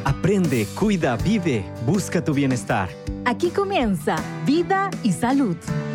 Aprende, cuida, vive, busca tu bienestar. Aquí comienza Vida y Salud.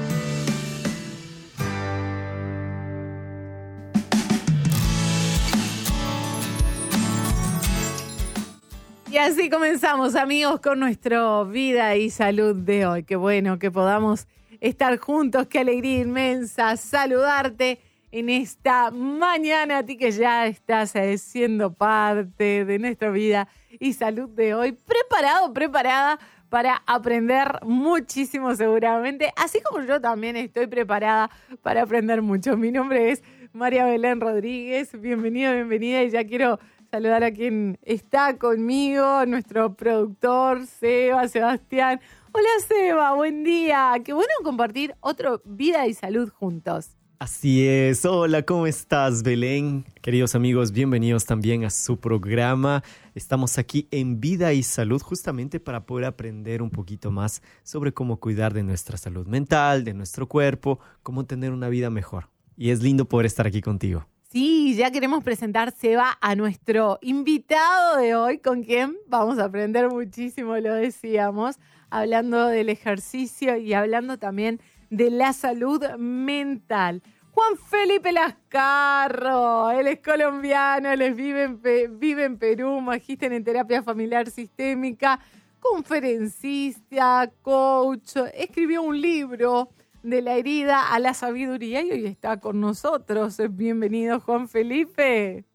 Y así comenzamos, amigos, con nuestro Vida y Salud de hoy. Qué bueno que podamos estar juntos, qué alegría inmensa saludarte en esta mañana, a ti que ya estás siendo parte de nuestra Vida y Salud de hoy. Preparada para aprender muchísimo seguramente, así como yo también estoy preparada para aprender mucho. Mi nombre es María Belén Rodríguez, bienvenida, y ya quiero saludar a quien está conmigo, nuestro productor, Sebastián. Hola, Seba, buen día. Qué bueno compartir otro Vida y Salud juntos. Así es. Hola, ¿cómo estás, Belén? Queridos amigos, bienvenidos también a su programa. Estamos aquí en Vida y Salud justamente para poder aprender un poquito más sobre cómo cuidar de nuestra salud mental, de nuestro cuerpo, cómo tener una vida mejor. Y es lindo poder estar aquí contigo. Sí, ya queremos presentar, Seba, a nuestro invitado de hoy, con quien vamos a aprender muchísimo, lo decíamos, hablando del ejercicio y hablando también de la salud mental. Juan Felipe Lascarro, él es colombiano, él vive en Perú, magíster en terapia familiar sistémica, conferencista, coach, escribió un libro, De la herida a la sabiduría, y hoy está con nosotros. Bienvenido, Juan Felipe.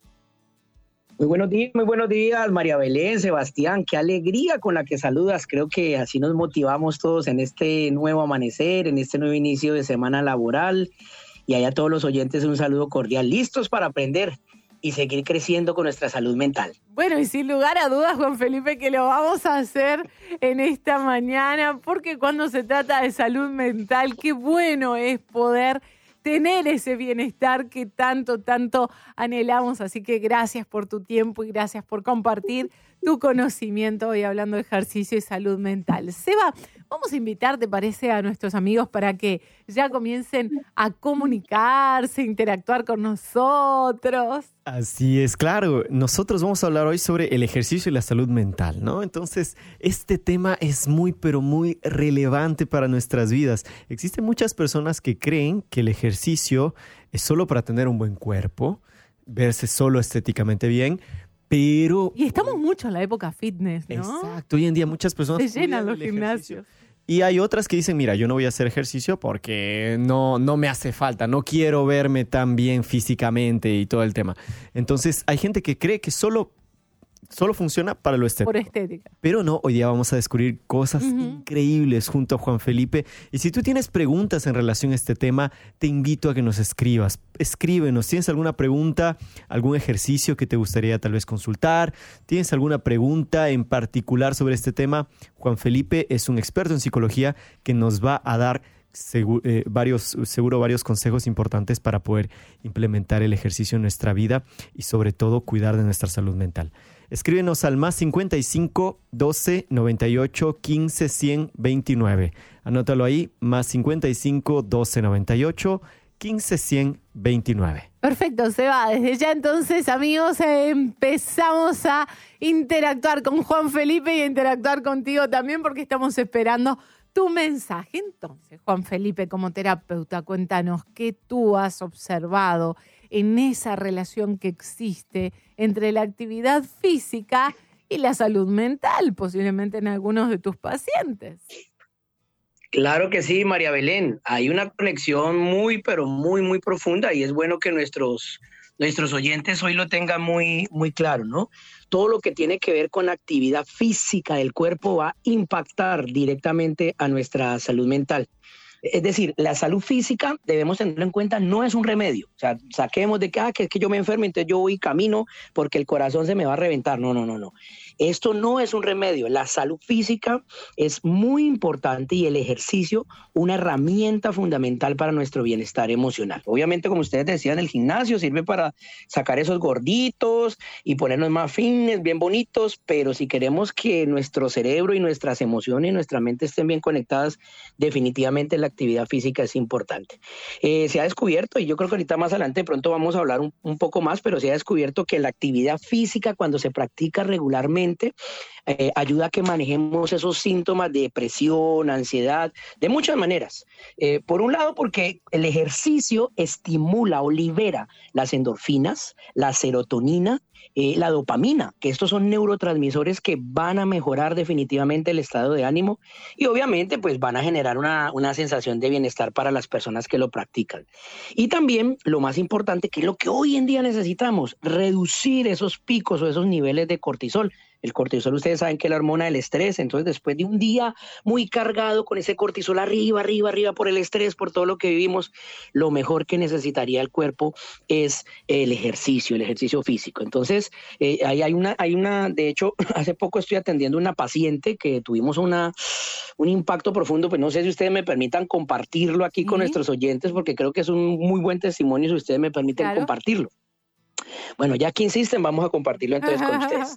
Muy buenos días, María Belén, Sebastián. Qué alegría con la que saludas. Creo que así nos motivamos todos en este nuevo amanecer, en este nuevo inicio de semana laboral. Y allá a todos los oyentes un saludo cordial, listos para aprender y seguir creciendo con nuestra salud mental. Bueno, y sin lugar a dudas, Juan Felipe, que lo vamos a hacer en esta mañana, porque cuando se trata de salud mental, qué bueno es poder tener ese bienestar que tanto anhelamos. Así que gracias por tu tiempo y gracias por compartir tu conocimiento hoy hablando de ejercicio y salud mental. Seba, vamos a invitar, ¿te parece?, a nuestros amigos para que ya comiencen a comunicarse, interactuar con nosotros. Así es, claro. Nosotros vamos a hablar hoy sobre el ejercicio y la salud mental, ¿no? Entonces, este tema es muy relevante para nuestras vidas. Existen muchas personas que creen que el ejercicio es solo para tener un buen cuerpo, verse solo estéticamente bien, pero... Y estamos mucho en la época fitness, ¿no? Exacto. Hoy en día muchas personas... Se llenan los gimnasios. Y hay otras que dicen, mira, yo no voy a hacer ejercicio porque no me hace falta, no quiero verme tan bien físicamente y todo el tema. Entonces, hay gente que cree que solo funciona para lo estético. Por estética. Pero no, hoy día vamos a descubrir cosas increíbles junto a Juan Felipe. Y si tú tienes preguntas en relación a este tema, te invito a que nos escribas. Escríbenos. ¿Tienes alguna pregunta, algún ejercicio que te gustaría tal vez consultar? ¿Tienes alguna pregunta en particular sobre este tema? Juan Felipe es un experto en psicología que nos va a dar varios consejos importantes para poder implementar el ejercicio en nuestra vida y sobre todo cuidar de nuestra salud mental. Escríbenos al más 55 12 98 15 100 29. Anótalo ahí, más 55 12 98 15 100 29. Perfecto, Seba. Desde ya entonces, amigos, empezamos a interactuar con Juan Felipe y a interactuar contigo también, porque estamos esperando tu mensaje. Entonces, Juan Felipe, como terapeuta, cuéntanos qué tú has observado en esa relación que existe entre la actividad física y la salud mental, posiblemente en algunos de tus pacientes. Claro que sí, María Belén. Hay una conexión muy profunda, y es bueno que nuestros oyentes hoy lo tengan muy claro, ¿no? Todo lo que tiene que ver con la actividad física del cuerpo va a impactar directamente a nuestra salud mental. Es decir, la salud física, debemos tenerlo en cuenta, no es un remedio. O sea, saquemos de que es que yo me enfermo, entonces yo voy y camino porque el corazón se me va a reventar. No. Esto no es un remedio. La salud física es muy importante y el ejercicio una herramienta fundamental para nuestro bienestar emocional. Obviamente, como ustedes decían, el gimnasio sirve para sacar esos gorditos y ponernos más fines, bien bonitos, pero si queremos que nuestro cerebro y nuestras emociones y nuestra mente estén bien conectadas, definitivamente la actividad física es importante. Se ha descubierto, y yo creo que ahorita más adelante de pronto vamos a hablar un poco más, pero se ha descubierto que la actividad física, cuando se practica regularmente, mente, ayuda a que manejemos esos síntomas de depresión, ansiedad, de muchas maneras. Por un lado, porque el ejercicio estimula o libera las endorfinas, la serotonina, la dopamina, que estos son neurotransmisores que van a mejorar definitivamente el estado de ánimo y obviamente pues van a generar una sensación de bienestar para las personas que lo practican. Y también lo más importante, que es lo que hoy en día necesitamos, reducir esos picos o esos niveles de cortisol. El cortisol, ustedes saben que es la hormona del estrés, entonces después de un día muy cargado con ese cortisol arriba por el estrés, por todo lo que vivimos, lo mejor que necesitaría el cuerpo es el ejercicio físico. Entonces, hay una, de hecho, hace poco estoy atendiendo una paciente que tuvimos un impacto profundo, pues no sé si ustedes me permitan compartirlo aquí con nuestros oyentes, porque creo que es un muy buen testimonio si ustedes me permiten compartirlo. Bueno, ya que insisten, vamos a compartirlo entonces con ustedes.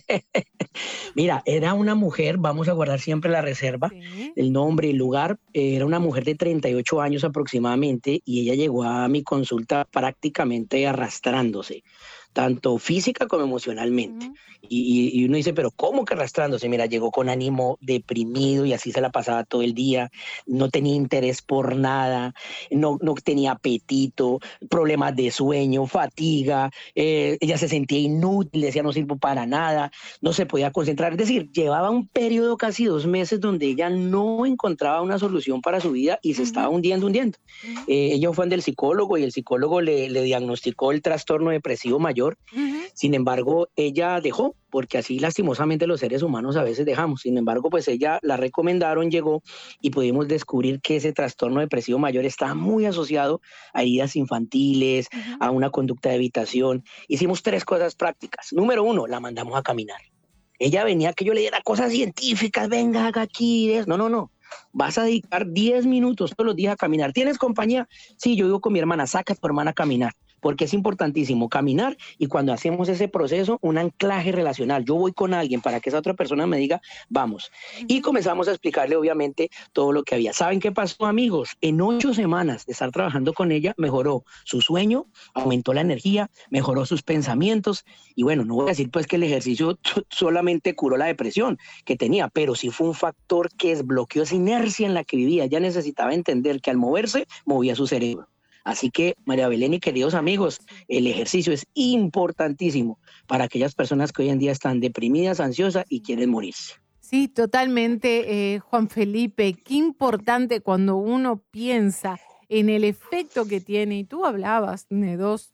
Mira, era una mujer, vamos a guardar siempre la reserva, el nombre y el lugar. Era una mujer de 38 años aproximadamente y ella llegó a mi consulta prácticamente arrastrándose, tanto física como emocionalmente. Y uno dice, pero ¿cómo que arrastrándose? Mira, llegó con ánimo deprimido y así se la pasaba todo el día, no tenía interés por nada, no tenía apetito, problemas de sueño, fatiga, ella se sentía inútil, decía no sirvo para nada, no se podía concentrar, es decir, llevaba un periodo casi 2 meses donde ella no encontraba una solución para su vida y se estaba hundiendo. Ella fue del psicólogo y el psicólogo le diagnosticó el trastorno depresivo mayor. Sin embargo, ella dejó, porque así lastimosamente los seres humanos a veces dejamos. Sin embargo, pues ella la recomendaron, llegó y pudimos descubrir que ese trastorno depresivo mayor está muy asociado a heridas infantiles, a una conducta de evitación. Hicimos 3 cosas prácticas. Número 1, la mandamos a caminar. Ella venía que yo le diera cosas científicas, venga, haga aquí. No. Vas a dedicar 10 minutos todos los días a caminar. ¿Tienes compañía? Sí, yo vivo con mi hermana, saca a tu hermana a caminar. Porque es importantísimo caminar y cuando hacemos ese proceso, un anclaje relacional. Yo voy con alguien para que esa otra persona me diga, vamos. Y comenzamos a explicarle, obviamente, todo lo que había. ¿Saben qué pasó, amigos? En 8 semanas de estar trabajando con ella, mejoró su sueño, aumentó la energía, mejoró sus pensamientos. Y bueno, no voy a decir pues que el ejercicio solamente curó la depresión que tenía, pero sí fue un factor que desbloqueó esa inercia en la que vivía. Ella necesitaba entender que al moverse, movía su cerebro. Así que, María Belén y queridos amigos, el ejercicio es importantísimo para aquellas personas que hoy en día están deprimidas, ansiosas y quieren morirse. Sí, totalmente, Juan Felipe. Qué importante cuando uno piensa en el efecto que tiene. Y tú hablabas de dos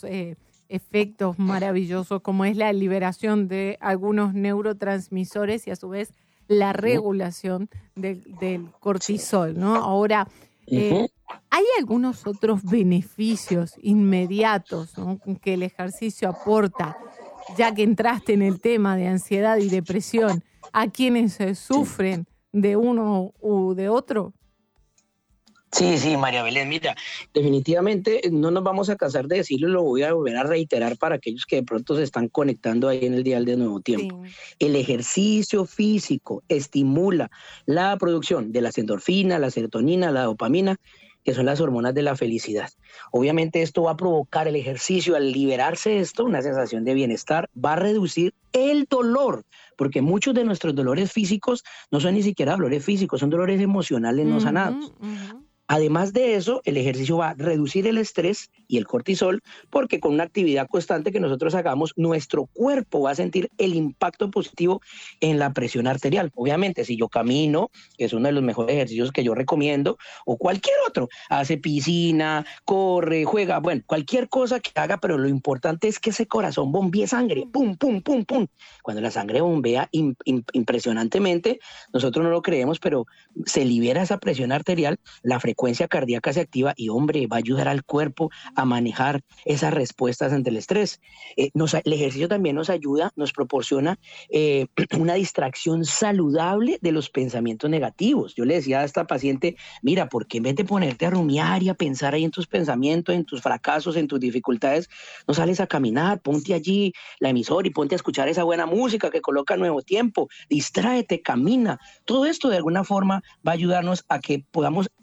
efectos maravillosos, como es la liberación de algunos neurotransmisores y a su vez la regulación del cortisol, ¿no? Ahora, ¿hay algunos otros beneficios inmediatos, ¿no?, que el ejercicio aporta, ya que entraste en el tema de ansiedad y depresión, a quienes sufren de uno u de otro? Sí, María Belén, mira, definitivamente no nos vamos a cansar de decirlo, lo voy a volver a reiterar para aquellos que de pronto se están conectando ahí en el dial de Nuevo Tiempo. Sí. El ejercicio físico estimula la producción de las endorfinas, la serotonina, la dopamina, que son las hormonas de la felicidad. Obviamente esto va a provocar el ejercicio, al liberarse de esto, una sensación de bienestar, va a reducir el dolor, porque muchos de nuestros dolores físicos no son ni siquiera dolores físicos, son dolores emocionales no sanados. Además de eso, el ejercicio va a reducir el estrés y el cortisol, porque con una actividad constante que nosotros hagamos, nuestro cuerpo va a sentir el impacto positivo en la presión arterial. Obviamente, si yo camino, que es uno de los mejores ejercicios que yo recomiendo, o cualquier otro, hace piscina, corre, juega, bueno, cualquier cosa que haga, pero lo importante es que ese corazón bombee sangre, pum, pum, pum, pum. Cuando la sangre bombea impresionantemente, nosotros no lo creemos, pero se libera esa presión arterial, la frecuencia cardíaca se activa y, hombre, va a ayudar al cuerpo a manejar esas respuestas ante el estrés. El ejercicio también nos ayuda, nos proporciona una distracción saludable de los pensamientos negativos. Yo le decía a esta paciente, mira, ¿por qué en vez de ponerte a rumiar y a pensar ahí en tus pensamientos, en tus fracasos, en tus dificultades, no sales a caminar? Ponte allí la emisora y ponte a escuchar esa buena música que coloca Nuevo Tiempo, distráete, camina. Todo esto de alguna forma va a ayudarnos a que podamos enfocar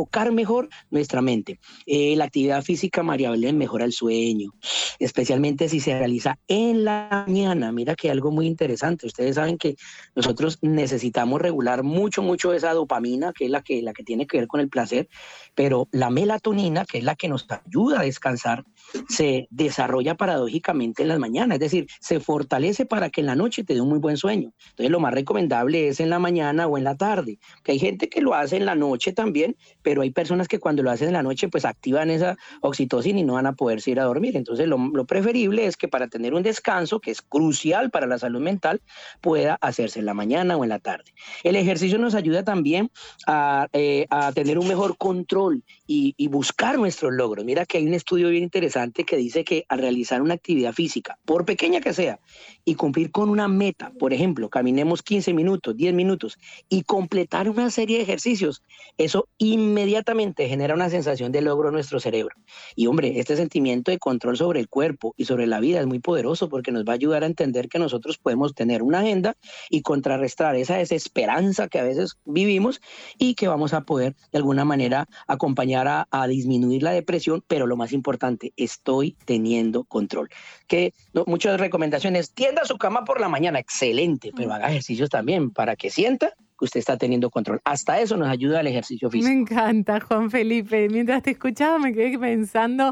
enfocar mejor nuestra mente. La actividad física, María Belén, mejora el sueño, especialmente si se realiza en la mañana. Mira que algo muy interesante. Ustedes saben que nosotros necesitamos regular mucho esa dopamina, que es la que tiene que ver con el placer, pero la melatonina, que es la que nos ayuda a descansar, se desarrolla paradójicamente en las mañanas, es decir, se fortalece para que en la noche te dé un muy buen sueño. Entonces lo más recomendable es en la mañana o en la tarde, que hay gente que lo hace en la noche también, pero hay personas que cuando lo hacen en la noche pues activan esa oxitocina y no van a poderse ir a dormir. Entonces lo preferible es que para tener un descanso, que es crucial para la salud mental, pueda hacerse en la mañana o en la tarde. El ejercicio nos ayuda también a tener un mejor control y buscar nuestros logros. Mira que hay un estudio bien interesante que dice que al realizar una actividad física, por pequeña que sea, y cumplir con una meta, por ejemplo, caminemos 15 minutos, 10 minutos, y completar una serie de ejercicios, eso inmediatamente genera una sensación de logro en nuestro cerebro. Y hombre, este sentimiento de control sobre el cuerpo y sobre la vida es muy poderoso porque nos va a ayudar a entender que nosotros podemos tener una agenda y contrarrestar esa desesperanza que a veces vivimos y que vamos a poder de alguna manera acompañar a disminuir la depresión, pero lo más importante, estoy teniendo control. Que muchas recomendaciones, tienda su cama por la mañana, excelente, pero haga ejercicios también para que sienta que usted está teniendo control. Hasta eso nos ayuda el ejercicio físico. Me encanta, Juan Felipe. Mientras te escuchaba me quedé pensando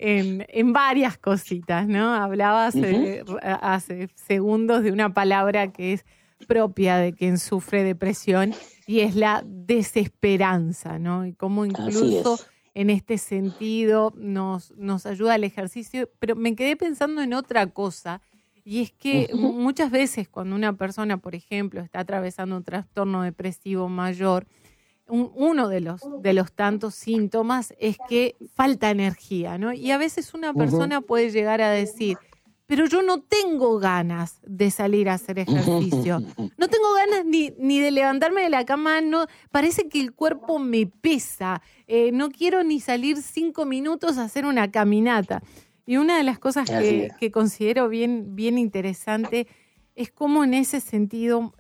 en varias cositas, ¿no? Hablabas hace segundos de una palabra que es propia de quien sufre depresión y es la desesperanza, ¿no? Y cómo incluso en este sentido nos ayuda el ejercicio. Pero me quedé pensando en otra cosa. Y es que muchas veces cuando una persona, por ejemplo, está atravesando un trastorno depresivo mayor, uno de los tantos síntomas es que falta energía, ¿no? Y a veces una persona puede llegar a decir, pero yo no tengo ganas de salir a hacer ejercicio. No tengo ganas ni de levantarme de la cama, no, parece que el cuerpo me pesa. No quiero ni salir 5 minutos a hacer una caminata. Y una de las cosas que considero bien interesante es cómo en ese sentido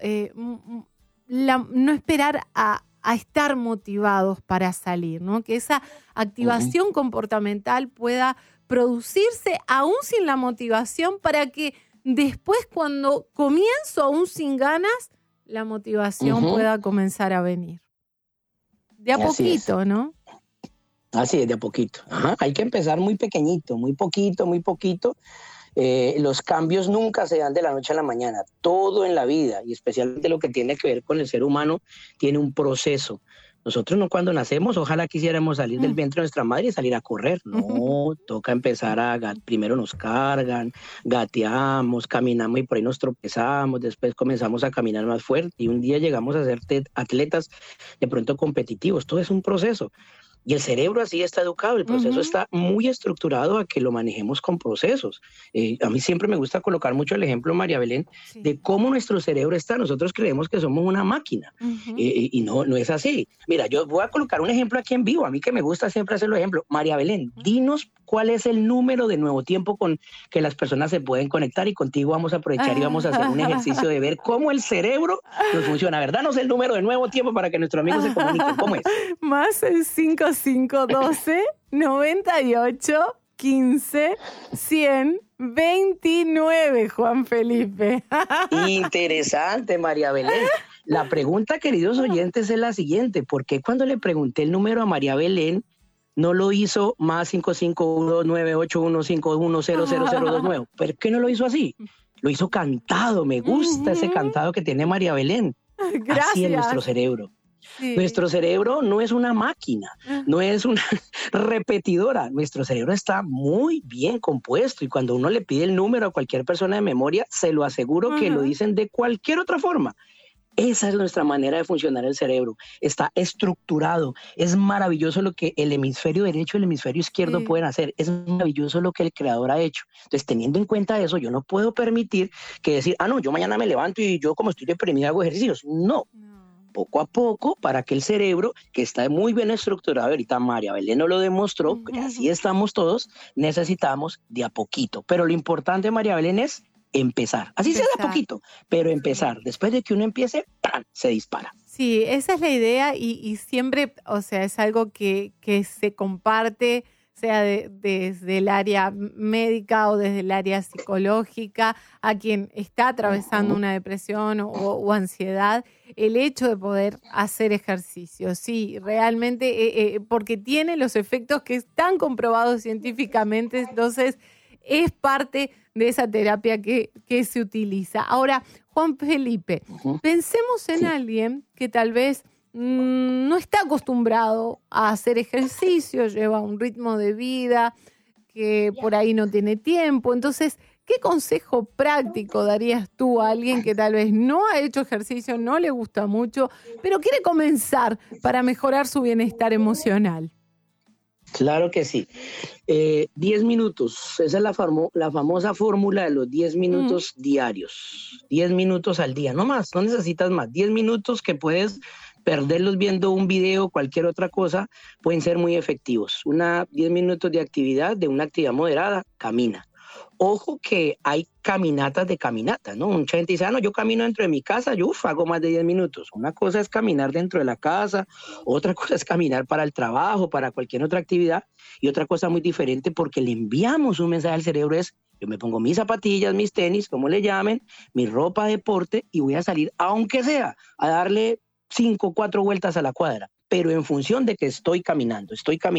no esperar a estar motivados para salir, ¿no? Que esa activación comportamental pueda producirse aún sin la motivación para que después cuando comienzo aún sin ganas, la motivación pueda comenzar a venir. De a poquito, ¿no? Así es, de a poquito. Hay que empezar muy pequeñito, muy poquito. Los cambios nunca se dan de la noche a la mañana. Todo en la vida, y especialmente lo que tiene que ver con el ser humano, tiene un proceso. Nosotros no cuando nacemos, ojalá quisiéramos salir del vientre de nuestra madre y salir a correr. No, toca empezar primero nos cargan, gateamos, caminamos y por ahí nos tropezamos, después comenzamos a caminar más fuerte y un día llegamos a ser atletas de pronto competitivos. Todo es un proceso. Y el cerebro así está educado, el proceso está muy estructurado a que lo manejemos con procesos. A mí siempre me gusta colocar mucho el ejemplo, María Belén, de cómo nuestro cerebro está. Nosotros creemos que somos una máquina y no es así. Mira, yo voy a colocar un ejemplo aquí en vivo. A mí que me gusta siempre hacer los ejemplos. María Belén, dinos cuál es el número de Nuevo Tiempo con que las personas se pueden conectar y contigo vamos a aprovechar y vamos a hacer un ejercicio de ver cómo el cerebro nos funciona. A ver, danos el número de Nuevo Tiempo para que nuestros amigos se comuniquen. ¿Cómo es? Más el 5512 98 15 100 29, Juan Felipe. Interesante, María Belén. La pregunta, queridos oyentes, es la siguiente. ¿Por qué cuando le pregunté el número a María Belén no lo hizo más 551-981-51000029? ¿Por qué no lo hizo así? Lo hizo cantado. Me gusta ese cantado que tiene María Belén. Gracias. Así es nuestro cerebro. Sí. Nuestro cerebro no es una máquina, no es una repetidora. Nuestro cerebro está muy bien compuesto y cuando uno le pide el número a cualquier persona de memoria, se lo aseguro que lo dicen de cualquier otra forma. Esa es nuestra manera de funcionar el cerebro. Está estructurado. Es maravilloso lo que el hemisferio derecho y el hemisferio izquierdo pueden hacer. Es maravilloso lo que el creador ha hecho. Entonces, teniendo en cuenta eso, yo no puedo permitir que decir, no, yo mañana me levanto y yo como estoy deprimida hago ejercicios. No. Poco a poco, para que el cerebro, que está muy bien estructurado, ahorita María Belén nos lo demostró, que así estamos todos, necesitamos de a poquito. Pero lo importante, María Belén, es empezar. Así sea de a poquito, pero empezar. Después de que uno empiece, ¡pam!, se dispara. Sí, esa es la idea y siempre, o sea, es algo que se comparte, sea desde el área médica o desde el área psicológica, a quien está atravesando una depresión o ansiedad, el hecho de poder hacer ejercicio. Sí, realmente, porque tiene los efectos que están comprobados científicamente, entonces es parte de esa terapia que se utiliza. Ahora, Juan Felipe, pensemos en alguien que tal vez no está acostumbrado a hacer ejercicio, lleva un ritmo de vida que por ahí no tiene tiempo. Entonces, ¿qué consejo práctico darías tú a alguien que tal vez no ha hecho ejercicio, no le gusta mucho, pero quiere comenzar para mejorar su bienestar emocional? Claro que sí. 10 minutos, esa es la famosa fórmula de los 10 minutos diarios. 10 minutos al día, no más, no necesitas más. 10 minutos que puedes perderlos viendo un video, cualquier otra cosa, pueden ser muy efectivos. 10 minutos de actividad, de una actividad moderada, camina. Ojo que hay caminatas de caminata, ¿no? Mucha gente dice, no, yo camino dentro de mi casa, yo hago más de 10 minutos. Una cosa es caminar dentro de la casa, otra cosa es caminar para el trabajo, para cualquier otra actividad, y otra cosa muy diferente porque le enviamos un mensaje al cerebro es, yo me pongo mis zapatillas, mis tenis, como le llamen, mi ropa de deporte y voy a salir, aunque sea, a darle 5 o 4 vueltas a la cuadra, pero en función de que estoy caminando,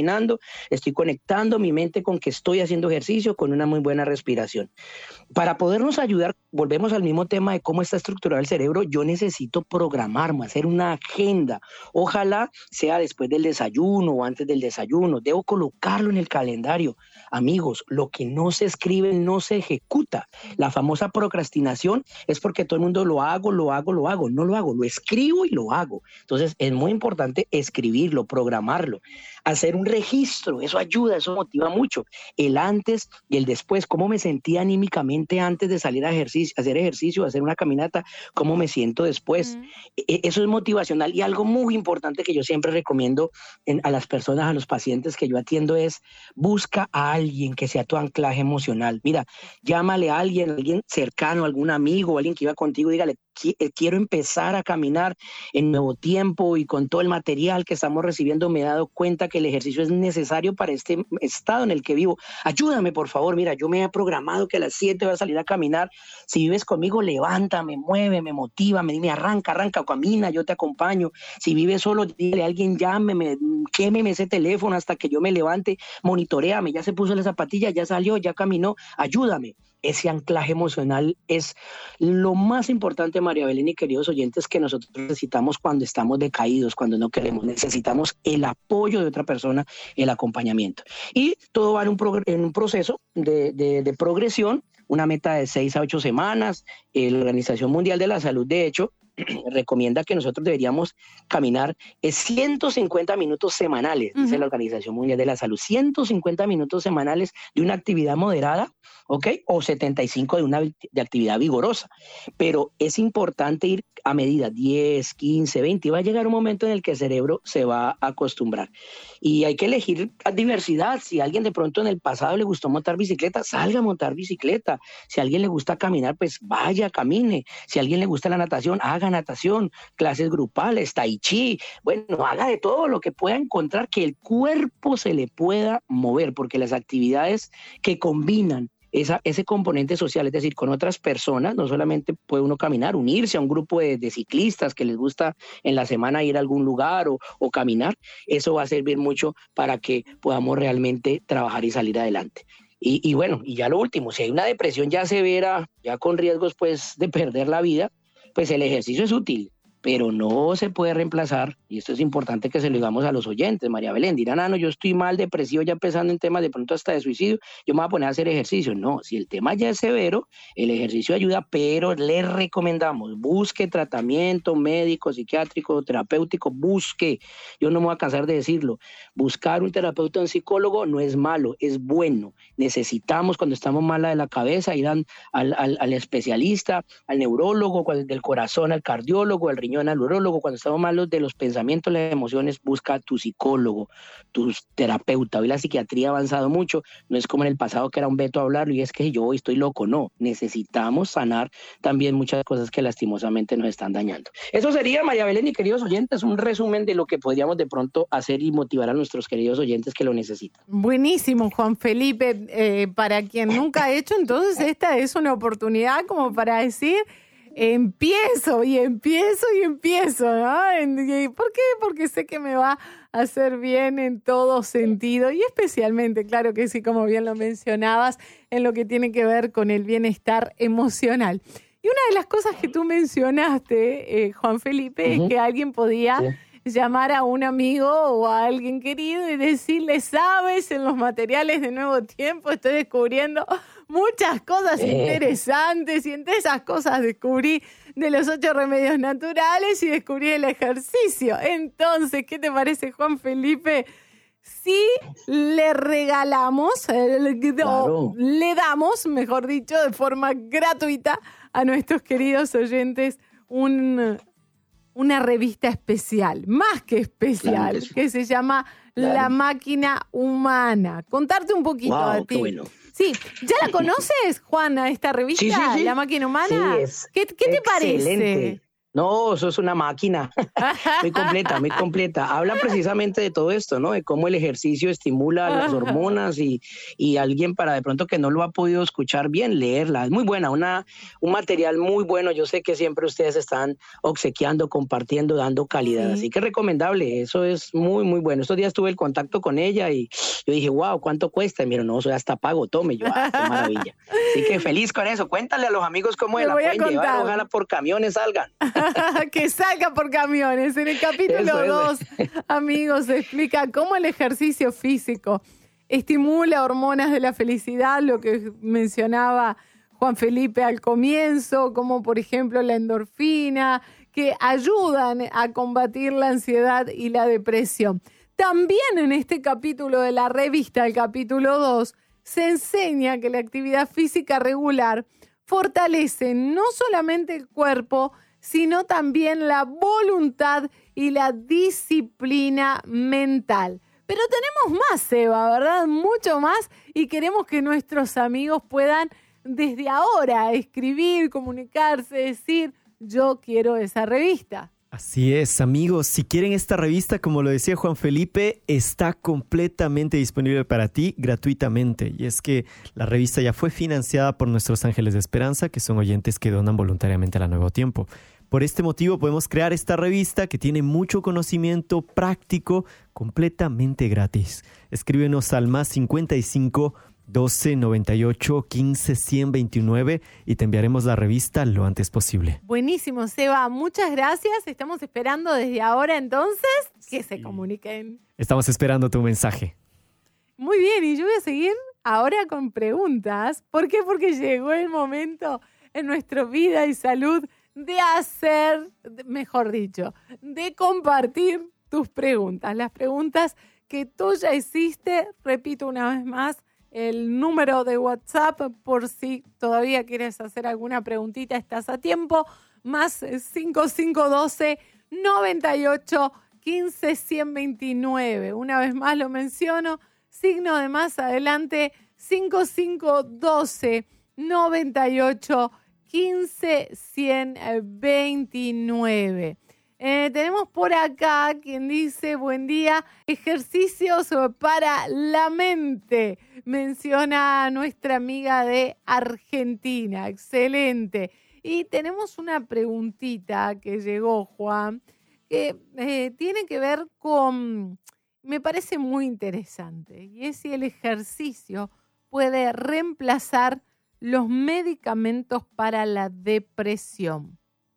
estoy conectando mi mente con que estoy haciendo ejercicio, con una muy buena respiración. Para podernos ayudar, volvemos al mismo tema de cómo está estructurado el cerebro, yo necesito programarme, hacer una agenda, ojalá sea después del desayuno o antes del desayuno, debo colocarlo en el calendario. Amigos, lo que no se escribe no se ejecuta. La famosa procrastinación es porque todo el mundo lo hago, no lo hago, lo escribo y lo hago. Entonces es muy importante escribirlo, programarlo, hacer un registro, eso ayuda, eso motiva mucho. El antes y el después, cómo me sentía anímicamente antes de salir a hacer ejercicio, hacer una caminata, cómo me siento después. Eso es motivacional y algo muy importante que yo siempre recomiendo a las personas, a los pacientes que yo atiendo es busca a alguien que sea tu anclaje emocional. Mira, llámale a alguien cercano, algún amigo, alguien que iba contigo, dígale, quiero empezar a caminar en nuevo tiempo y con todo el material que estamos recibiendo me he dado cuenta que el ejercicio es necesario para este estado en el que vivo. Ayúdame, por favor. Mira, yo me he programado que a las 7 voy a salir a caminar. Si vives conmigo, levántame, mueve, me motiva, me arranca o camina, yo te acompaño. Si vives solo, dile a alguien, llámeme, quémeme ese teléfono hasta que yo me levante, monitoréame, ya se puso la zapatilla, ya salió, ya caminó, ayúdame. Ese anclaje emocional es lo más importante, María Belén y queridos oyentes, que nosotros necesitamos cuando estamos decaídos, cuando no queremos. Necesitamos el apoyo de otra persona, el acompañamiento. Y todo va en un proceso de progresión, una meta de 6 a 8 semanas. La Organización Mundial de la Salud, de hecho, recomienda que nosotros deberíamos caminar 150 minutos semanales, dice la Organización Mundial de la Salud, 150 minutos semanales de una actividad moderada, ¿ok? O 75 de actividad vigorosa. Pero es importante ir a medida 10, 15, 20, y va a llegar un momento en el que el cerebro se va a acostumbrar. Y hay que elegir diversidad. Si a alguien de pronto en el pasado le gustó montar bicicleta, salga a montar bicicleta. Si a alguien le gusta caminar, pues vaya, camine. Si a alguien le gusta la natación, haga natación, clases grupales, tai chi, bueno, haga de todo lo que pueda encontrar, que el cuerpo se le pueda mover, porque las actividades que combinan ese componente social, es decir, con otras personas, no solamente puede uno caminar, unirse a un grupo de ciclistas que les gusta en la semana ir a algún lugar o caminar, eso va a servir mucho para que podamos realmente trabajar y salir adelante. Y bueno, y ya lo último, si hay una depresión ya severa, ya con riesgos pues de perder la vida, pues el ejercicio es útil, pero no se puede reemplazar, y esto es importante que se lo digamos a los oyentes, María Belén, dirán, no, yo estoy mal, depresivo, ya empezando en temas de pronto hasta de suicidio, yo me voy a poner a hacer ejercicio. No, si el tema ya es severo, el ejercicio ayuda, pero le recomendamos, busque tratamiento médico, psiquiátrico, terapéutico, busque, yo no me voy a cansar de decirlo, buscar un terapeuta, un psicólogo no es malo, es bueno. Necesitamos, cuando estamos mala de la cabeza, ir al especialista, al neurólogo, del corazón, al cardiólogo, al riñón, riñón, al urólogo. Cuando estamos malos de los pensamientos, las emociones, busca a tu psicólogo, tu terapeuta. Hoy la psiquiatría ha avanzado mucho, no es como en el pasado que era un veto a hablarlo y es que yo hoy estoy loco, no. Necesitamos sanar también muchas cosas que lastimosamente nos están dañando. Eso sería, María Belén y queridos oyentes, un resumen de lo que podríamos de pronto hacer y motivar a nuestros queridos oyentes que lo necesitan. Buenísimo, Juan Felipe. Para quien nunca ha hecho, entonces esta es una oportunidad como para decir, empiezo, ¿no? ¿Por qué? Porque sé que me va a hacer bien en todo sentido y especialmente, claro que sí, como bien lo mencionabas, en lo que tiene que ver con el bienestar emocional. Y una de las cosas que tú mencionaste, Juan Felipe, es que alguien podía llamar a un amigo o a alguien querido y decirle, sabes, en los materiales de Nuevo Tiempo estoy descubriendo muchas cosas interesantes y entre esas cosas descubrí de los 8 remedios naturales y descubrí el ejercicio. Entonces, ¿qué te parece, Juan Felipe? Si le regalamos, le damos, mejor dicho, de forma gratuita a nuestros queridos oyentes una revista especial, más que especial, claro que se llama La Máquina Humana. Contarte un poquito de ti. Bueno. Sí, ¿ya la conoces, Juana, esta revista, sí. La Máquina Humana? Sí, ¿Qué te parece? No, eso es una máquina muy completa. Habla precisamente de todo esto, ¿no? De cómo el ejercicio estimula las hormonas y alguien para de pronto que no lo ha podido escuchar bien, leerla. Es muy buena, un material muy bueno. Yo sé que siempre ustedes están obsequiando, compartiendo, dando calidad. Así que recomendable, eso es muy, muy bueno. Estos días tuve el contacto con ella y yo dije, wow, ¿cuánto cuesta? Y mira, no, eso ya está pago, tome. Yo, qué maravilla. Así que feliz con eso. Cuéntale a los amigos cómo la pueden llevar, ojalá por camiones salgan. Que salga por camiones. En el capítulo 2, amigos, se explica cómo el ejercicio físico estimula hormonas de la felicidad, lo que mencionaba Juan Felipe al comienzo, como por ejemplo la endorfina, que ayudan a combatir la ansiedad y la depresión. También en este capítulo de la revista, el capítulo 2, se enseña que la actividad física regular fortalece no solamente el cuerpo, sino también la voluntad y la disciplina mental. Pero tenemos más, Eva, ¿verdad? Mucho más, y queremos que nuestros amigos puedan desde ahora escribir, comunicarse, decir, yo quiero esa revista. Así es, amigos. Si quieren esta revista, como lo decía Juan Felipe, está completamente disponible para ti gratuitamente. Y es que la revista ya fue financiada por nuestros Ángeles de Esperanza, que son oyentes que donan voluntariamente a la Nuevo Tiempo. Por este motivo podemos crear esta revista que tiene mucho conocimiento práctico completamente gratis. Escríbenos al +55 12 98 15 129 y te enviaremos la revista lo antes posible. Buenísimo, Seba. Muchas gracias. Estamos esperando desde ahora entonces que se comuniquen. Estamos esperando tu mensaje. Muy bien, y yo voy a seguir ahora con preguntas. ¿Por qué? Porque llegó el momento en nuestra vida y salud de hacer, mejor dicho, de compartir tus preguntas. Las preguntas que tú ya hiciste, repito una vez más, el número de WhatsApp por si todavía quieres hacer alguna preguntita, estás a tiempo, +5512 98 15 129. Una vez más lo menciono, signo de más adelante, 5512 98 15 129. Tenemos por acá quien dice, buen día, ejercicios para la mente. Menciona a nuestra amiga de Argentina. Excelente. Y tenemos una preguntita que llegó, Juan, que tiene que ver con, me parece muy interesante, y es si el ejercicio puede reemplazar los medicamentos para la depresión.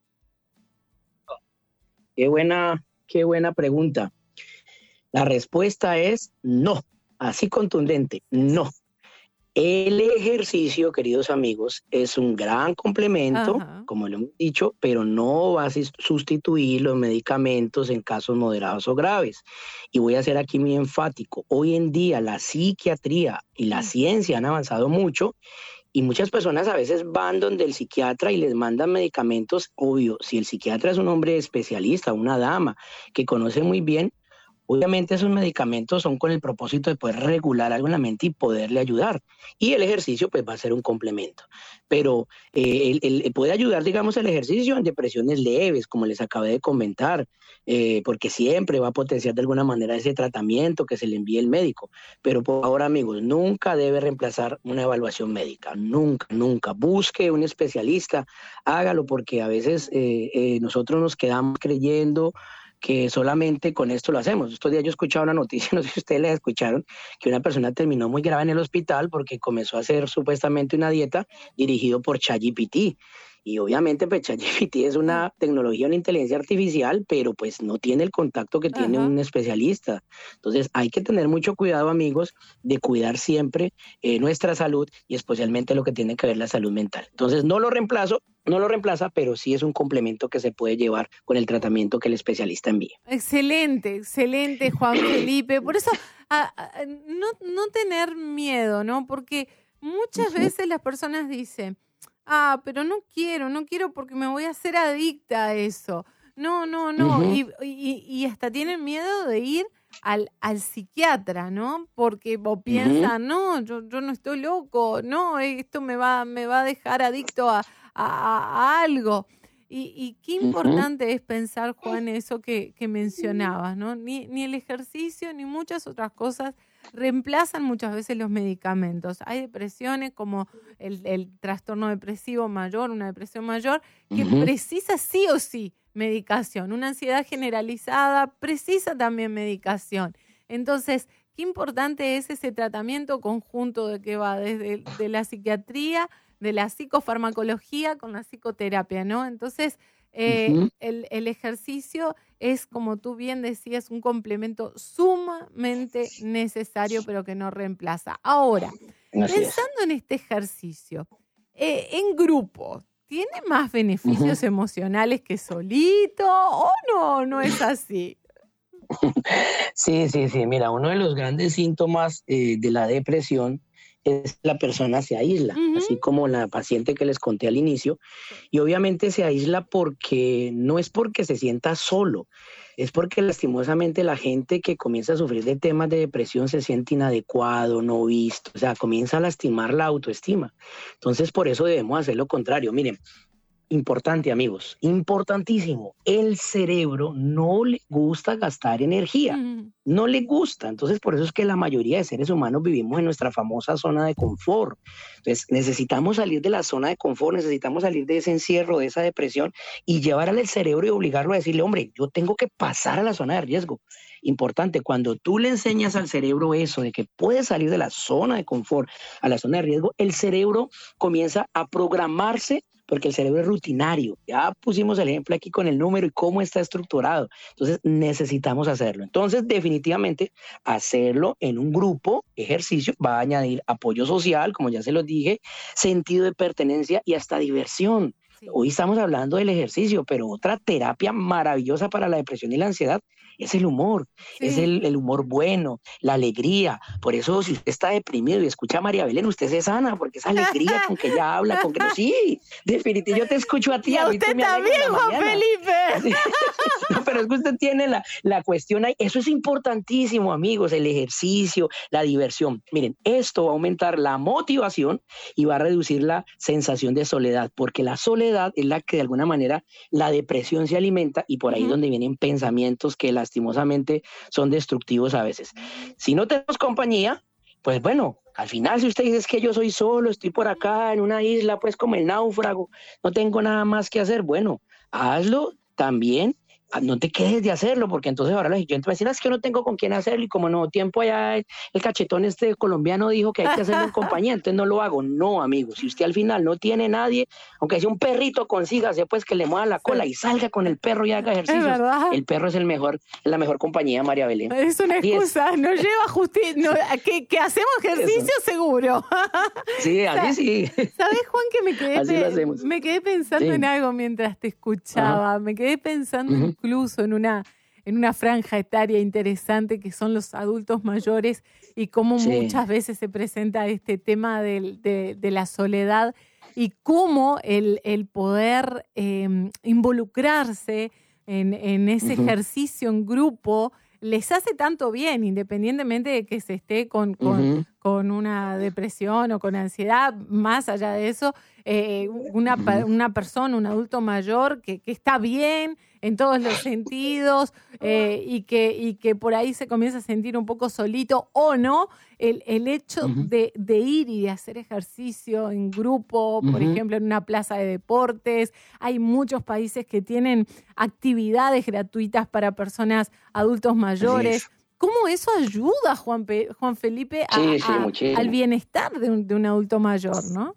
Qué buena pregunta. La respuesta es no, así contundente, no. El ejercicio, queridos amigos, es un gran complemento, como lo hemos dicho, pero no va a sustituir los medicamentos en casos moderados o graves. Y voy a ser aquí muy enfático. Hoy en día la psiquiatría y la ciencia han avanzado mucho Y muchas personas a veces van donde el psiquiatra y les mandan medicamentos. Obvio, si el psiquiatra es un hombre especialista, una dama que conoce muy bien, obviamente esos medicamentos son con el propósito de poder regular algo en la mente y poderle ayudar. Y el ejercicio pues va a ser un complemento. Pero puede ayudar, digamos, el ejercicio en depresiones leves, como les acabé de comentar, porque siempre va a potenciar de alguna manera ese tratamiento que se le envíe el médico. Pero por ahora, amigos, nunca debe reemplazar una evaluación médica. Nunca, nunca. Busque un especialista, hágalo, porque a veces nosotros nos quedamos creyendo que solamente con esto lo hacemos. Estos días yo escuchaba una noticia, no sé si ustedes la escucharon, que una persona terminó muy grave en el hospital porque comenzó a hacer supuestamente una dieta dirigido por ChatGPT. Y obviamente pues ChatGPT es una tecnología, una inteligencia artificial, pero pues no tiene el contacto que tiene un especialista. Entonces hay que tener mucho cuidado, amigos, de cuidar siempre nuestra salud y especialmente lo que tiene que ver la salud mental. Entonces no lo reemplaza, pero sí es un complemento que se puede llevar con el tratamiento que el especialista envíe. Excelente, excelente, Juan Felipe. Por eso, no tener miedo, ¿no? Porque muchas veces las personas dicen, pero no quiero porque me voy a hacer adicta a eso. No. Y hasta tienen miedo de ir al psiquiatra, ¿no? Porque piensan, no, yo no estoy loco, no, esto me va a dejar adicto a algo. Y qué importante es pensar, Juan, eso que mencionabas, ¿no? Ni el ejercicio ni muchas otras cosas reemplazan muchas veces los medicamentos. Hay depresiones como el trastorno depresivo mayor, una depresión mayor, que precisa sí o sí medicación. Una ansiedad generalizada precisa también medicación. Entonces, qué importante es ese tratamiento conjunto de que va desde de la psiquiatría, de la psicofarmacología con la psicoterapia, ¿no? Entonces, el ejercicio es, como tú bien decías, un complemento sumamente necesario, pero que no reemplaza. Ahora, pensando en este ejercicio, en grupo, ¿tiene más beneficios emocionales que solito o no es así? Sí. Mira, uno de los grandes síntomas de la depresión es la persona se aísla, así como la paciente que les conté al inicio, y obviamente se aísla porque no es porque se sienta solo, es porque lastimosamente la gente que comienza a sufrir de temas de depresión se siente inadecuado, no visto, o sea, comienza a lastimar la autoestima. Entonces, por eso debemos hacer lo contrario. Miren, importante, amigos, importantísimo. El cerebro no le gusta gastar energía, no le gusta. Entonces, por eso es que la mayoría de seres humanos vivimos en nuestra famosa zona de confort. Entonces, necesitamos salir de la zona de confort, necesitamos salir de ese encierro, de esa depresión y llevar al cerebro y obligarlo a decirle, hombre, yo tengo que pasar a la zona de riesgo. Importante, cuando tú le enseñas al cerebro eso de que puedes salir de la zona de confort a la zona de riesgo, el cerebro comienza a programarse porque el cerebro es rutinario. Ya pusimos el ejemplo aquí con el número y cómo está estructurado. Entonces necesitamos hacerlo. Entonces definitivamente hacerlo en un grupo, ejercicio, va a añadir apoyo social, como ya se los dije, sentido de pertenencia y hasta diversión. Sí. Hoy estamos hablando del ejercicio, pero otra terapia maravillosa para la depresión y la ansiedad es el humor, sí. Es el humor bueno, la alegría. Por eso, si usted está deprimido y escucha a María Belén, usted se sana, porque esa alegría con que ella habla, con que no, sí, definitivamente, yo te escucho a ti. Y a usted también, Juan Felipe. No, pero es que usted tiene la cuestión ahí. Eso es importantísimo, amigos, el ejercicio, la diversión. Miren, esto va a aumentar la motivación y va a reducir la sensación de soledad, porque la soledad es la que de alguna manera la depresión se alimenta y por ahí donde vienen pensamientos que lastimosamente son destructivos a veces. Si no tenemos compañía, pues bueno, al final si usted dice es que yo soy solo, estoy por acá en una isla, pues como el náufrago, no tengo nada más que hacer, bueno, hazlo también. No te quedes de hacerlo, porque entonces ahora la gente va a decir, es que no tengo con quién hacerlo, y como no, tiempo allá el cachetón colombiano dijo que hay que hacerlo en compañía, entonces no lo hago. No, amigo, si usted al final no tiene nadie, aunque sea un perrito, consígase pues que le mueva la cola y salga con el perro y haga ejercicios. El perro es la mejor compañía, María Belén. Es una excusa, no lleva justicia, que hacemos ejercicio eso. Seguro. Sí, así sí. ¿Sabes, Juan, que me quedé pensando en algo mientras te escuchaba? Me quedé pensando incluso en en una franja etaria interesante que son los adultos mayores y cómo muchas veces se presenta este tema de la soledad y cómo el poder involucrarse en ese ejercicio en grupo les hace tanto bien, independientemente de que se esté con una depresión o con ansiedad. Más allá de eso, una persona, un adulto mayor que está bien en todos los sentidos y que por ahí se comienza a sentir un poco solito o no, el hecho de ir y de hacer ejercicio en grupo, por ejemplo, en una plaza de deportes. Hay muchos países que tienen actividades gratuitas para personas adultos mayores. ¿Cómo eso ayuda, Juan Felipe, al bienestar de un adulto mayor, no?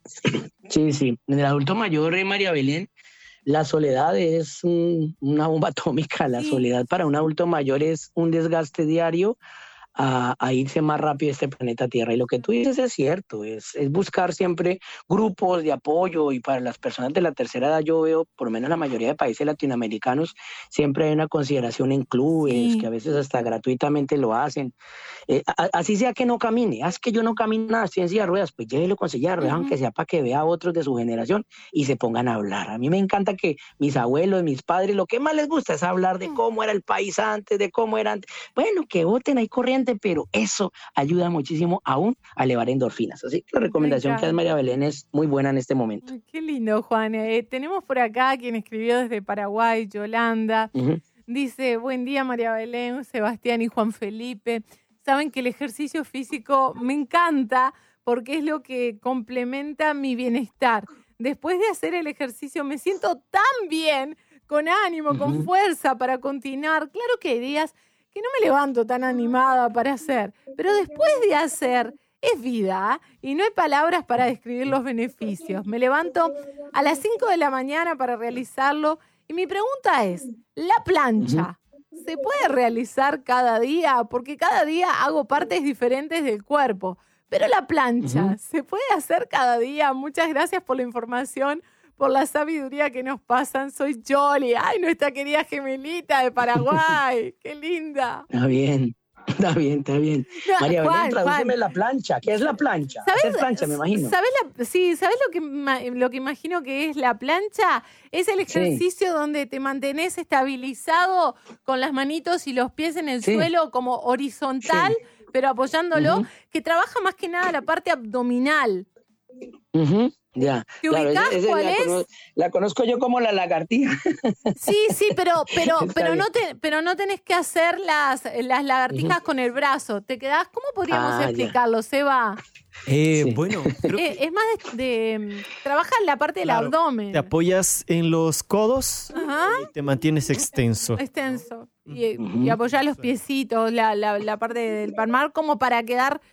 Sí. En el adulto mayor, María Belén, la soledad es una bomba atómica. La soledad para un adulto mayor es un desgaste diario a irse más rápido de este planeta Tierra. Y lo que tú dices es cierto, es buscar siempre grupos de apoyo, y para las personas de la tercera edad yo veo, por lo menos la mayoría de países latinoamericanos, siempre hay una consideración en clubes, que a veces hasta gratuitamente lo hacen. Así sea que no camine, es que yo no camino nada, estoy en silla de ruedas, pues llévelo con silla de ruedas, aunque sea para que vea a otros de su generación y se pongan a hablar. A mí me encanta que mis abuelos, mis padres, lo que más les gusta es hablar de cómo era el país antes, de cómo era antes. Bueno, que voten ahí corriente, pero eso ayuda muchísimo aún a elevar endorfinas. Así que la recomendación que hace María Belén es muy buena en este momento. Qué lindo, Juan. Tenemos por acá quien escribió desde Paraguay, Yolanda. Dice: buen día, María Belén, Sebastián y Juan Felipe. Saben que el ejercicio físico me encanta porque es lo que complementa mi bienestar. Después de hacer el ejercicio me siento tan bien, con ánimo, con fuerza para continuar. Claro que hay días que no me levanto tan animada para hacer, pero después de hacer es vida, y no hay palabras para describir los beneficios. Me levanto a las 5 de la mañana para realizarlo, y mi pregunta es, ¿la plancha se puede realizar cada día? Porque cada día hago partes diferentes del cuerpo, pero la plancha se puede hacer cada día. Muchas gracias por la información, por la sabiduría que nos pasan. Soy Yoli, nuestra querida gemelita de Paraguay. ¡Qué linda! Está bien. No, María Belén, tradúceme la plancha. ¿Qué es la plancha? ¿Sabes plancha, me imagino? ¿Sabes lo que imagino que es la plancha? Es el ejercicio donde te mantenés estabilizado con las manitos y los pies en el suelo como horizontal, pero apoyándolo, que trabaja más que nada la parte abdominal. Ya. ¿Te ubicás cuál es? La conozco yo como la lagartija. Sí, pero no tenés que hacer las lagartijas con el brazo. Te quedás, ¿cómo podríamos explicarlo, Seba? Bueno, creo que es más trabaja en la parte del abdomen. Te apoyas en los codos y te mantienes extenso. Y apoyás los piecitos, la parte del palmar, como para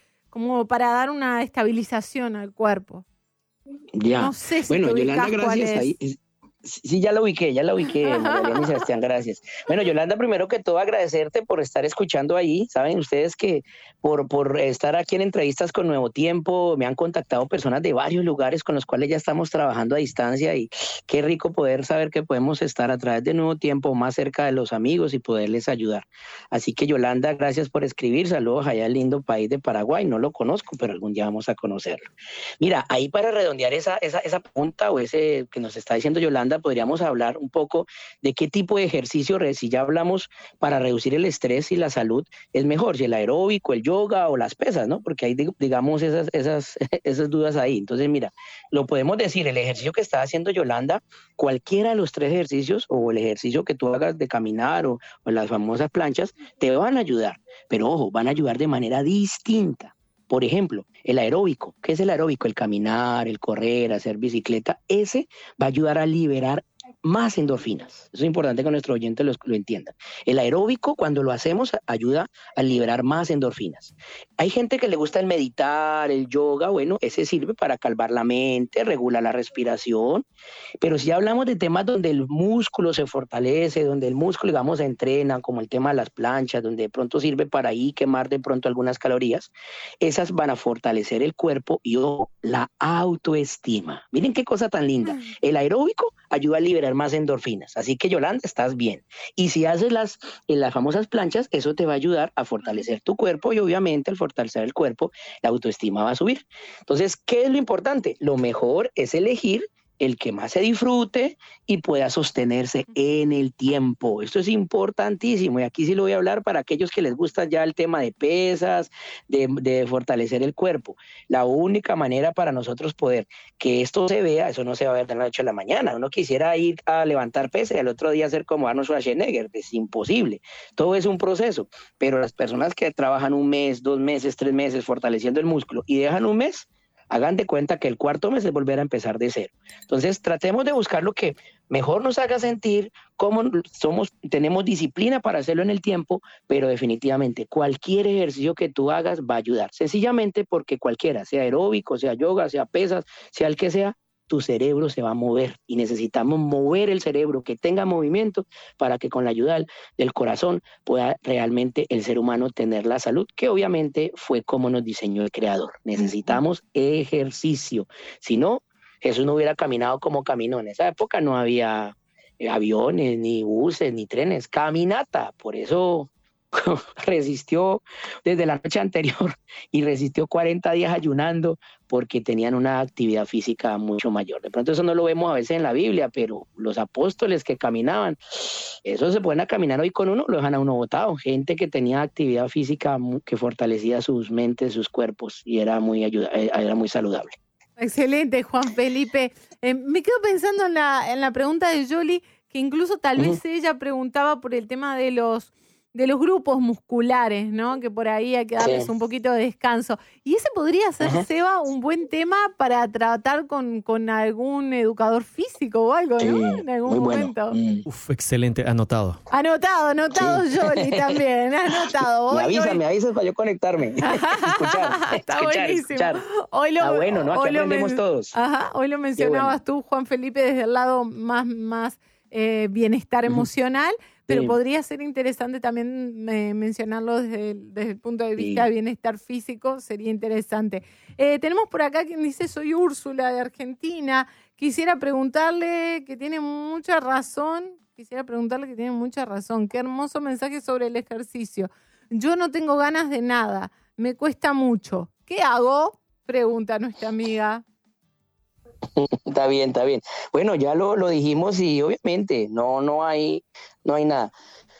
dar una estabilización al cuerpo. Ya. No sé si bueno, Yolanda, gracias. Ahí, sí, ya lo ubiqué, María y Sebastián, gracias. Bueno, Yolanda, primero que todo agradecerte por estar escuchando ahí. Saben ustedes que por estar aquí en entrevistas con Nuevo Tiempo, me han contactado personas de varios lugares con los cuales ya estamos trabajando a distancia, y qué rico poder saber que podemos estar a través de Nuevo Tiempo más cerca de los amigos y poderles ayudar. Así que, Yolanda, gracias por escribir. Saludos allá al lindo país de Paraguay. No lo conozco, pero algún día vamos a conocerlo. Mira, ahí para redondear esa pregunta o ese que nos está diciendo Yolanda, podríamos hablar un poco de qué tipo de ejercicio, si ya hablamos para reducir el estrés y la salud, es mejor, si el aeróbico, el yoga o las pesas, ¿no? Porque hay, digamos, esas dudas ahí. Entonces, mira, lo podemos decir, el ejercicio que está haciendo Yolanda, cualquiera de los 3 ejercicios, o el ejercicio que tú hagas de caminar o las famosas planchas, te van a ayudar, pero ojo, van a ayudar de manera distinta. Por ejemplo, el aeróbico. ¿Qué es el aeróbico? El caminar, el correr, hacer bicicleta. Ese va a ayudar a liberar más endorfinas. Eso es importante que nuestros oyentes lo entiendan. El aeróbico, cuando lo hacemos, ayuda a liberar más endorfinas. Hay gente que le gusta el meditar, el yoga. Bueno, ese sirve para calmar la mente, regula la respiración. Pero si hablamos de temas donde el músculo se fortalece, donde el músculo, digamos, se entrena, como el tema de las planchas, donde de pronto sirve para ahí quemar de pronto algunas calorías, esas van a fortalecer el cuerpo y la autoestima. Miren qué cosa tan linda. El aeróbico ayuda a liberar más endorfinas. Así que, Yolanda, estás bien. Y si haces las famosas planchas, eso te va a ayudar a fortalecer tu cuerpo y obviamente al fortalecer el cuerpo, la autoestima va a subir. Entonces, ¿qué es lo importante? Lo mejor es elegir el que más se disfrute y pueda sostenerse en el tiempo. Esto es importantísimo y aquí sí lo voy a hablar para aquellos que les gusta ya el tema de pesas, de fortalecer el cuerpo. La única manera para nosotros poder que esto se vea, eso no se va a ver de la noche a la mañana. Uno quisiera ir a levantar pesas y al otro día hacer como Arnold Schwarzenegger, es imposible. Todo es un proceso, pero las personas que trabajan 1 mes, 2 meses, 3 meses fortaleciendo el músculo y dejan 1 mes, hagan de cuenta que el 4.º mes es volver a empezar de cero. Entonces, tratemos de buscar lo que mejor nos haga sentir, cómo tenemos disciplina para hacerlo en el tiempo, pero definitivamente cualquier ejercicio que tú hagas va a ayudar. Sencillamente porque cualquiera, sea aeróbico, sea yoga, sea pesas, sea el que sea, tu cerebro se va a mover y necesitamos mover el cerebro, que tenga movimiento para que con la ayuda del corazón pueda realmente el ser humano tener la salud, que obviamente fue como nos diseñó el Creador. Necesitamos ejercicio. Si no, Jesús no hubiera caminado como caminó. En esa época no había aviones, ni buses, ni trenes, caminata. Por eso resistió desde la noche anterior y resistió 40 días ayunando porque tenían una actividad física mucho mayor. De pronto eso no lo vemos a veces en la Biblia, pero los apóstoles que caminaban, eso se pueden a caminar hoy con uno, lo dejan a uno botado. Gente que tenía actividad física que fortalecía sus mentes, sus cuerpos y era muy saludable. Excelente, Juan Felipe. Me quedo pensando en la pregunta de Yoli, que incluso tal vez ella preguntaba por el tema de los grupos musculares, ¿no? Que por ahí hay que darles un poquito de descanso. Y ese podría ser, Seba, un buen tema para tratar con algún educador físico o algo, ¿no? En algún momento. Bueno. Excelente, anotado. Anotado, Yoli, también, anotado. Me avisas para yo conectarme. Está buenísimo. Bueno, ¿no? Aquí aprendemos todos. Hoy lo mencionabas tú, Juan Felipe, desde el lado más bienestar emocional. Pero podría ser interesante también mencionarlo desde el punto de vista de bienestar físico, sería interesante. Tenemos por acá quien dice, soy Úrsula de Argentina, quisiera preguntarle que tiene mucha razón, qué hermoso mensaje sobre el ejercicio. Yo no tengo ganas de nada, me cuesta mucho. ¿Qué hago? Pregunta nuestra amiga. Está bien. Bueno, ya lo dijimos y obviamente no hay nada.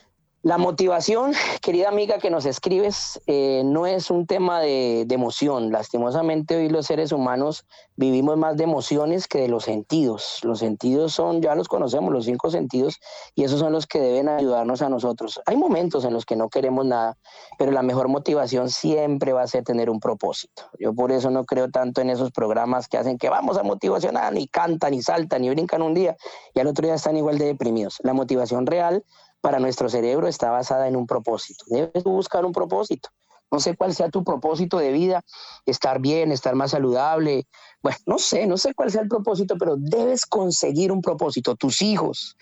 La motivación, querida amiga que nos escribes, no es un tema de emoción. Lastimosamente hoy los seres humanos vivimos más de emociones que de los sentidos. Los sentidos ya los conocemos, los 5 sentidos, y esos son los que deben ayudarnos a nosotros. Hay momentos en los que no queremos nada, pero la mejor motivación siempre va a ser tener un propósito. Yo por eso no creo tanto en esos programas que hacen que vamos a motivacionar, ni cantan, ni saltan, ni brincan un día, y al otro día están igual de deprimidos. La motivación real para nuestro cerebro está basada en un propósito. Debes buscar un propósito. No sé cuál sea tu propósito de vida, estar bien, estar más saludable. Bueno, no sé cuál sea el propósito, pero debes conseguir un propósito. Tus hijos,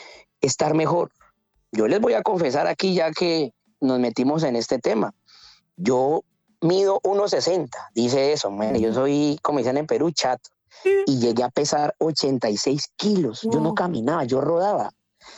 estar mejor. Yo les voy a confesar aquí, ya que nos metimos en este tema. Yo mido 1.60, dice eso. Bueno, yo soy, como dicen en Perú, chato. Y llegué a pesar 86 kilos. Yo no caminaba, yo rodaba.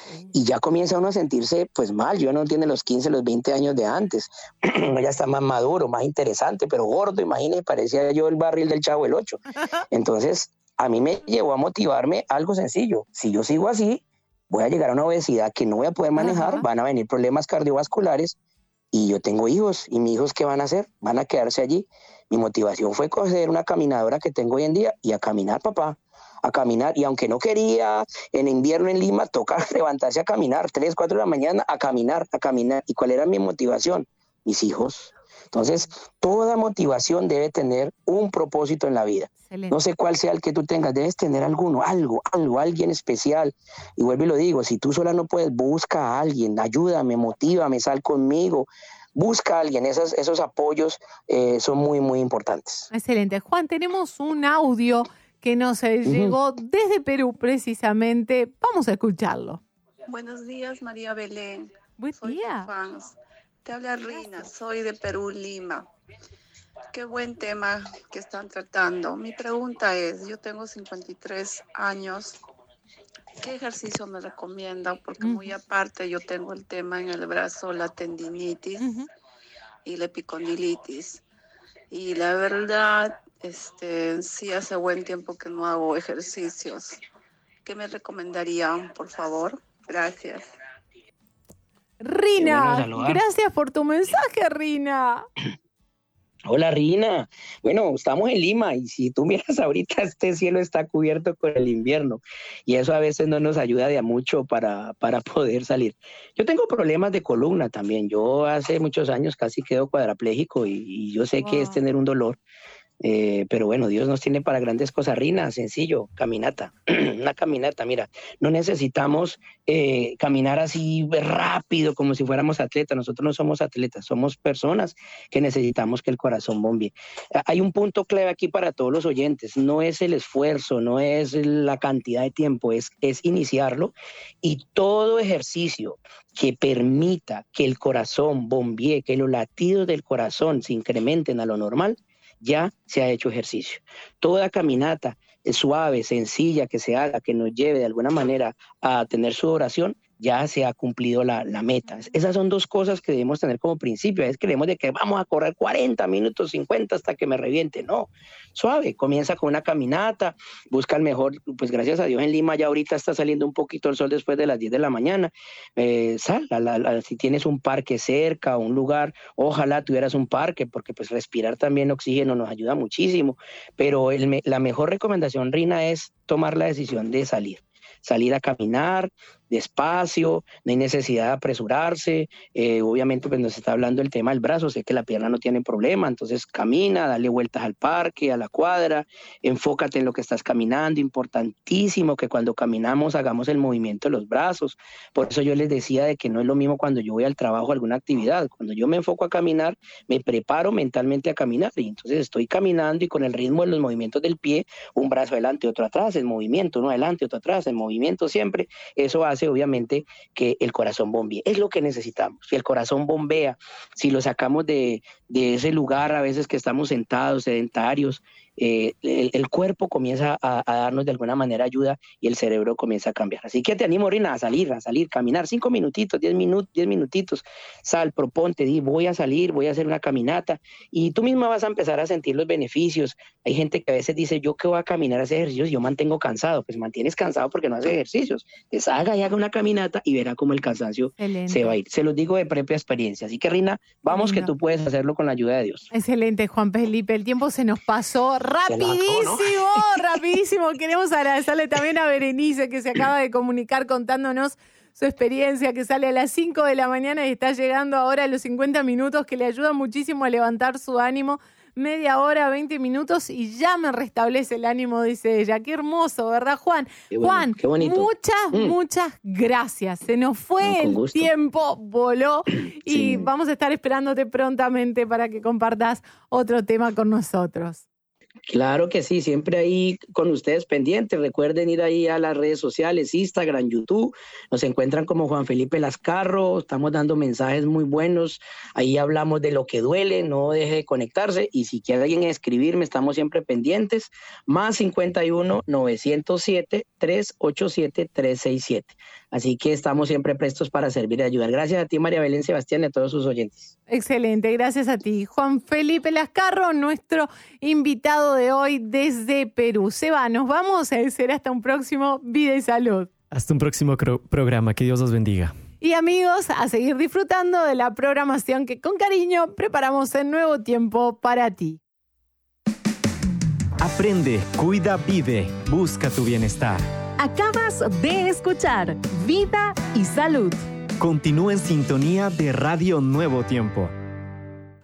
Y ya comienza uno a sentirse pues mal. Yo no tiene los 15, los 20 años de antes. Uno ya está más maduro, más interesante, pero gordo, imagínese, parecía yo el barril del Chavo del 8. Entonces, a mí me llevó a motivarme algo sencillo. Si yo sigo así, voy a llegar a una obesidad que no voy a poder manejar, van a venir problemas cardiovasculares, y yo tengo hijos, y mis hijos, ¿qué van a hacer? Van a quedarse allí. Mi motivación fue coger una caminadora que tengo hoy en día y a caminar, papá. A caminar, y aunque no quería, en invierno en Lima, toca levantarse a caminar, 3, 4 de la mañana, a caminar. ¿Y cuál era mi motivación? Mis hijos. Entonces, toda motivación debe tener un propósito en la vida. Excelente. No sé cuál sea el que tú tengas, debes tener algo, alguien especial. Y vuelvo y lo digo, si tú sola no puedes, busca a alguien, ayúdame, motívame, sal conmigo. Busca a alguien, esos apoyos son muy, muy importantes. Excelente. Juan, tenemos un audio que nos llegó desde Perú precisamente. Vamos a escucharlo. Buenos días, María Belén. Buen día. Fans. Te habla Rina, soy de Perú, Lima. Qué buen tema que están tratando. Mi pregunta es, yo tengo 53 años ¿Qué ejercicio me recomienda? Porque muy aparte yo tengo el tema en el brazo, la tendinitis y la epicondilitis. Y la verdad, sí hace buen tiempo que no hago ejercicios. ¿Qué me recomendarían, por favor? Gracias. Rina, gracias por tu mensaje, Rina. Hola, Rina. Bueno, estamos en Lima y si tú miras ahorita, este cielo está cubierto con el invierno y eso a veces no nos ayuda de a mucho para poder salir. Yo tengo problemas de columna también. Yo hace muchos años casi quedo cuadraplégico y yo sé que es tener un dolor. Pero bueno, Dios nos tiene para grandes cosas. Rina, sencillo, caminata, una caminata. Mira, no necesitamos caminar así rápido como si fuéramos atletas. Nosotros no somos atletas, somos personas que necesitamos que el corazón bombee. Hay un punto clave aquí para todos los oyentes: no es el esfuerzo, no es la cantidad de tiempo, es iniciarlo, y todo ejercicio que permita que el corazón bombee, que los latidos del corazón se incrementen a lo normal, ya se ha hecho ejercicio. Toda caminata suave, sencilla que se haga, que nos lleve de alguna manera a tener sudoración, ya se ha cumplido la meta. Esas son dos cosas que debemos tener como principio. Es que creemos de que vamos a correr 40 minutos, 50 hasta que me reviente. No, suave, comienza con una caminata, busca el mejor, pues gracias a Dios en Lima ya ahorita está saliendo un poquito el sol después de las 10 de la mañana. Sal, si tienes un parque cerca o un lugar, ojalá tuvieras un parque, porque pues respirar también oxígeno nos ayuda muchísimo. Pero la mejor recomendación, Rina, es tomar la decisión de salir a caminar despacio, no hay necesidad de apresurarse. Obviamente pues nos está hablando el tema del brazo, sé que la pierna no tiene problema, entonces camina, dale vueltas al parque, a la cuadra, enfócate en lo que estás caminando. Importantísimo que cuando caminamos hagamos el movimiento de los brazos. Por eso yo les decía de que no es lo mismo cuando yo voy al trabajo o alguna actividad. Cuando yo me enfoco a caminar, me preparo mentalmente a caminar, y entonces estoy caminando y con el ritmo de los movimientos del pie, un brazo adelante, otro atrás, en movimiento, uno adelante, otro atrás, en movimiento siempre. Eso hace obviamente que el corazón bombee. Es lo que necesitamos. Si el corazón bombea, si lo sacamos de ese lugar a veces que estamos sentados, sedentarios, el cuerpo comienza a darnos de alguna manera ayuda y el cerebro comienza a cambiar. Así que te animo, Rina, a salir, caminar 5 minutitos, 10 minutitos, sal, proponte, di, voy a salir, voy a hacer una caminata, y tú misma vas a empezar a sentir los beneficios. Hay gente que a veces dice, yo que voy a caminar a hacer ejercicios, yo mantengo cansado. Pues mantienes cansado porque no haces ejercicios. Pues haga y haga una caminata y verá cómo el cansancio se va a ir. Se los digo de propia experiencia. Así que, Rina, vamos, que tú puedes hacerlo con la ayuda de Dios. Excelente, Juan Felipe. El tiempo se nos pasó rapidísimo. Queremos agradecerle también a Berenice, que se acaba de comunicar contándonos su experiencia, que sale a las 5 de la mañana y está llegando ahora a los 50 minutos, que le ayuda muchísimo a levantar su ánimo. Media hora, 20 minutos y ya me restablece el ánimo, dice ella. Qué hermoso, ¿verdad, Juan? Qué bueno, Juan, qué bonito. Muchas gracias. Se nos fue el tiempo, voló, y vamos a estar esperándote prontamente para que compartas otro tema con nosotros. Claro que sí, siempre ahí con ustedes pendientes. Recuerden ir ahí a las redes sociales, Instagram, YouTube. Nos encuentran como Juan Felipe Lascarro. Estamos dando mensajes muy buenos. Ahí hablamos de lo que duele, no deje de conectarse. Y si quiere alguien escribirme, estamos siempre pendientes. Más 51-907-387-367. Así que estamos siempre prestos para servir y ayudar. Gracias a ti, María Belén, Sebastián, y a todos sus oyentes. Excelente, gracias a ti. Juan Felipe Lascarro, nuestro invitado de hoy desde Perú. Seba, nos vamos a decir hasta un próximo Vida y Salud. Hasta un próximo programa. Que Dios los bendiga. Y amigos, a seguir disfrutando de la programación que con cariño preparamos en Nuevo Tiempo para ti. Aprende, cuida, vive, busca tu bienestar. Acabas de escuchar Vida y Salud. Continúa en sintonía de Radio Nuevo Tiempo.